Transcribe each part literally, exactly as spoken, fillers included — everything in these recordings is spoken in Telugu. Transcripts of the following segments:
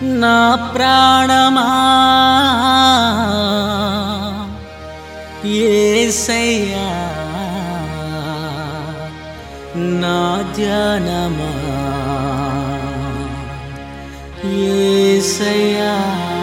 నా ప్రాణమా యేసయ్యా నా ధ్యానమా యేసయ్యా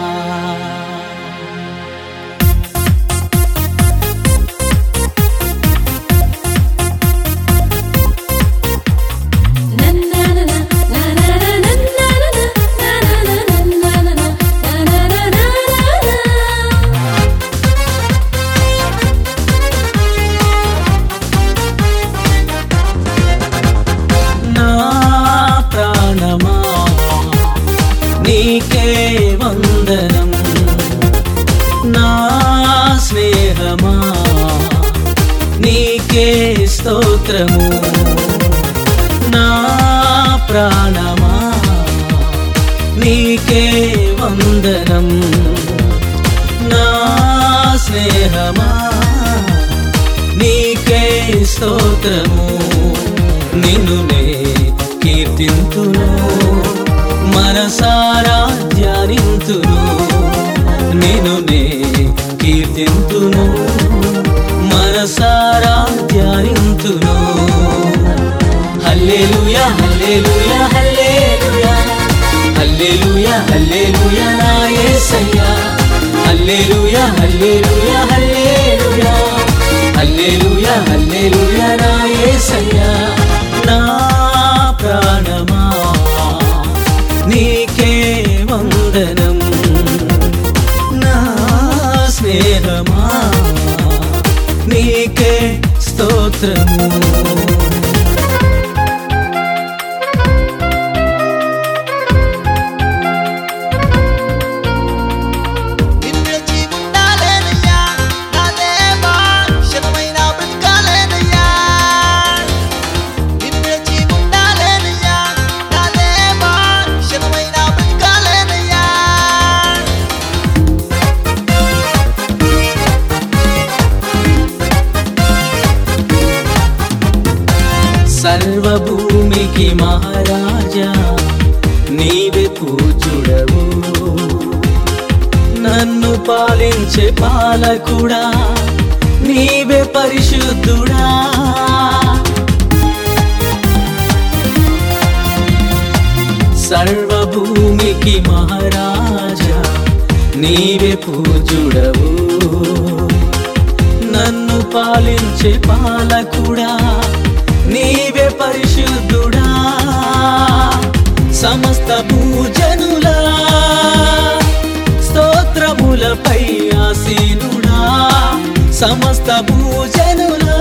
నీకే వందనం నా స్నేహమా నీకే స్తోత్రము నా ప్రాణమా నీకే వందనం నా స్నేహమా నీకే స్తోత్రము నిన్ను నే కీర్తింతును మనసారా ధ్యానింతును నిన్ను నే కీర్తింతును మనసారా ధ్యానింతును హల్లెలూయా హల్లెలూయా హల్లెలూయా హల్లెలూయా హల్లెలూయా నా యేసయ్యా హల్లెలూయా హల్లెలూయా హల్లెలూయా హల్లెలూయా హల్లెలూయా నా యేసయ్యా నా ప్రాణమా నీకే వందనం నా స్నేహమా నీకే స్తోత్రము సర్వభూమికి మహారాజా నీవే పూజుడవు నన్ను పాలించే పాలకుడా నీవే పరిశుద్ధుడా సర్వభూమికి మహారాజా నీవే పూజుడవు నన్ను పాలించే పాలకుడా నీవే పరిశుద్ధుడా సమస్త భూజనులా స్తోత్రములపై ఆసీనుడా సమస్త భూజనులా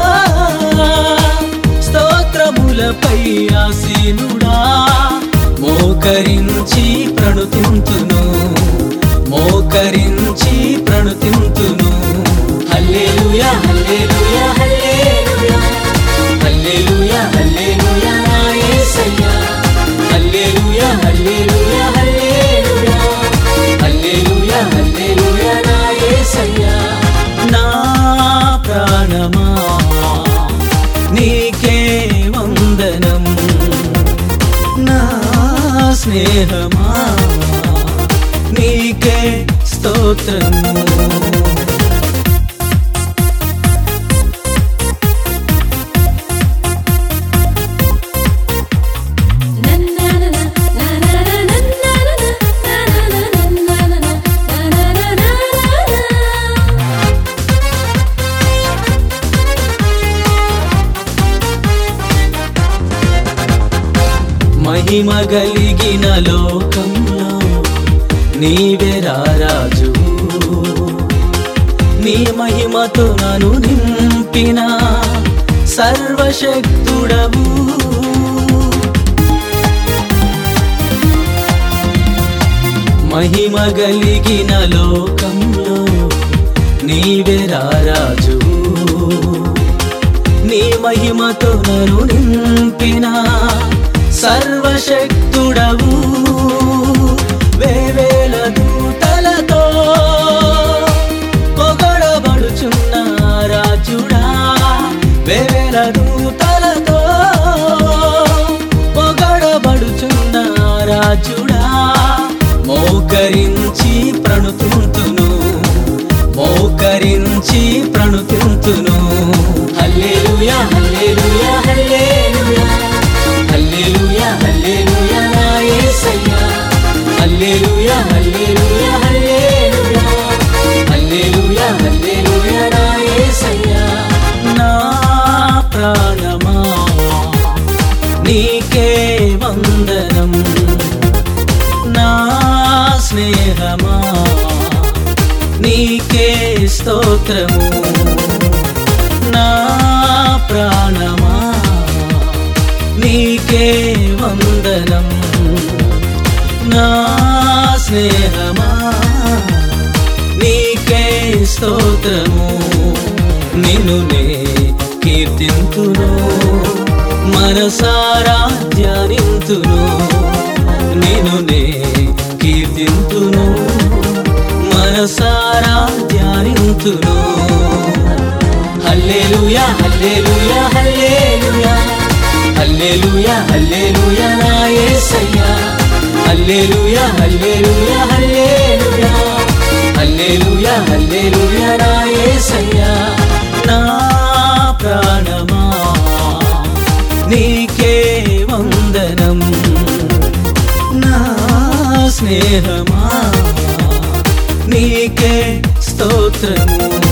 స్తోత్రములపై ఆసీనుడా మోకరించి ప్రణుతింతును మోకరించి ప్రణుతింతును హల్లెలూయా హల్లెలూయా హల్లెలూయా హల్లెలూయా హల్లెలూయా నా యేసయ్యా హల్లెలూయా హల్లెలూయా హల్లెలూయా హల్లెలూయా హల్లెలూయా నా యేసయ్యా నా ప్రాణమా నీకే వందనం నా స్నేహమా నీకే స్తోత్రము మహిమ కలిగిన లోకంలో నీవే రారాజు నీ మహిమతో నన్ను నింపిన సర్వశక్తుడవు మహిమ కలిగిన లోకంలో నీవే రారాజు నీ మహిమతో నన్ను నింపిన సర్వశక్తుడవు వేవేల దూతలతో పొగడబడుచున్న రాజుడా వేవేల దూతలతో పొగడబడుచున్న రాజుడా మో మోకరించి ప్రణుతింతును మోకరించి ప్రణుతింతును హల్లెలూయా హల్లెలూయా హల్లెలూయా హల్లెలూయా హల్లెలూయా నా యేసయ్యా హల్లెలూయా హల్లెలూయా హల్లెలూయా హల్లెలూయా హల్లెలూయా నా యేసయ్యా నా ప్రాణమా నీకే వందనం నా స్నేహమా నీకే స్తోత్రము నా ప్రాణమా నీకే వందనం నా స్నేహమా నీకే స్తోత్రము నిన్ను నే కీర్తింతును మనసారా ధ్యానింతును నిన్ను నే కీర్తింతును మనసారా ధ్యానింతును హల్లెలూయా హల్లెలూయా హల్లెలూయా హల్లెలూయా హల్లెలూయా నా యేసయ్యా హల్లెలూయా హల్లెలూయా హల్లెలూయా హల్లెలూయా హల్లెలూయా నా యేసయ్యా నా ప్రాణమా నీకే వందనం నా స్నేహమా నీకే స్తోత్రము